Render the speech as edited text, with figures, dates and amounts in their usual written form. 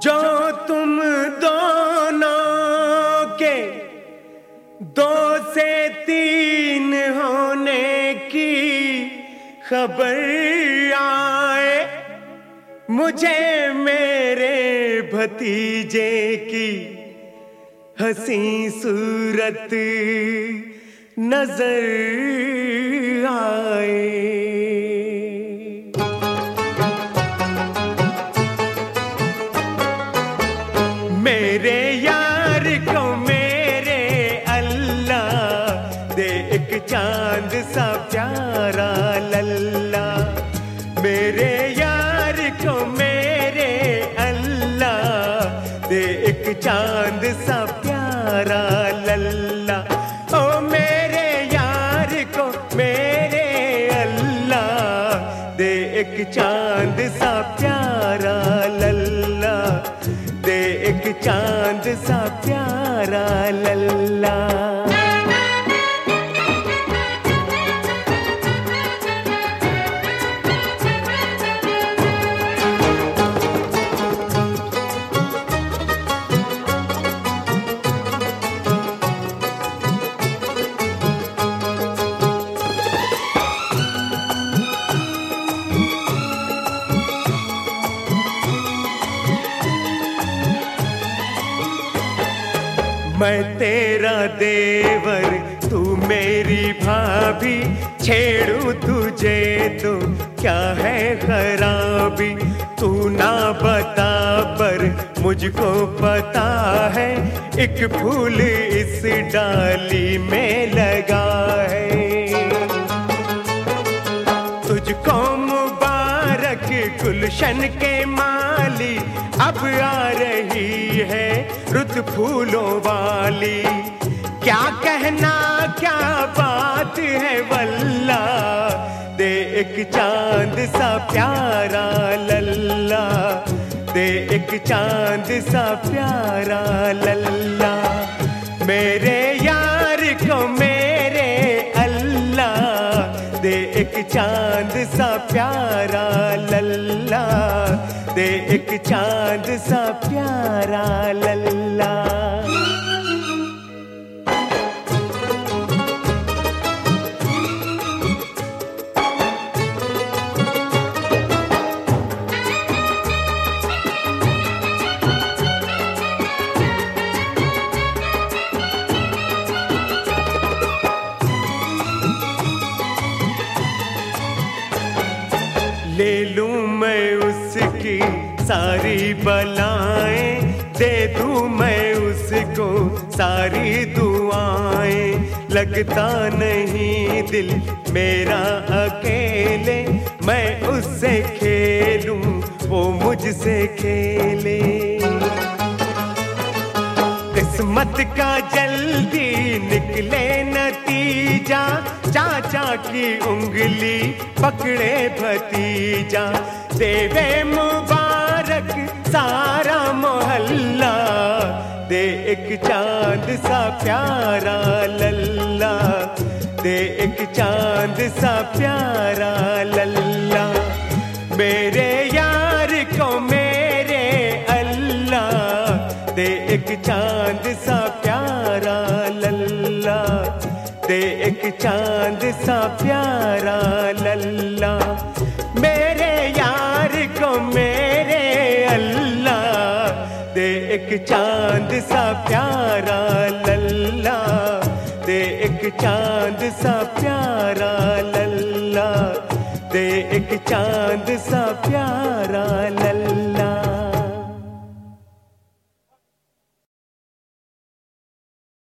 जो तुम दोनों के दो से तीन होने की खबर आए, मुझे मेरे भतीजे की हंसी सूरत नजर आए। मेरे यार को मेरे अल्लाह दे एक चांद सा प्यारा लल्ला। मेरे यार को मेरे अल्लाह दे एक चांद सा प्यारा लल्ला। ओ मेरे यार को मेरे अल्लाह दे एक चांद सा प्यारा लल्ला, दे एक चांद सा प्यारा लल्ला। मैं तेरा देवर तू मेरी भाभी, छेड़ू तुझे तो क्या है खराबी। तू ना बता पर मुझको पता है, एक फूल इस डाली में लगा है। तुझको मुबारक गुलशन के माली, अब आ रही है रुत फूलों वाली। क्या कहना क्या बात है वल्ला, दे एक चांद सा प्यारा लल्ला, दे एक चांद सा प्यारा लल्ला। मेरे यार को मेरे अल्लाह दे एक चांद सा प्यारा लल्ला, दे एक चांद सा प्यारा लल्ला। ले लूं मैं उसकी सारी बलाएं, दे दूं मैं उसको सारी दुआएं। लगता नहीं दिल मेरा अकेले, मैं उससे खेलूं वो मुझसे खेले। किस्मत का जल्दी निकले नतीजा, चाचा की उंगली पकड़े भतीजा। देवे मुबारक सारा मोहल्ला, दे एक चांद सा प्यारा लल्ला, दे एक चांद सा प्यारा लल्ला। मेरे यार को मेरे अल्लाह दे एक चांद सा प्यारा लल्ला, दे एक चांद सा प्यारा लल्ला। मेरे यार को मेरे अल्लाह दे एक चांद सा प्यारा लल्ला, दे एक चांद सा प्यारा लल्ला, दे एक चांद सा प्यारा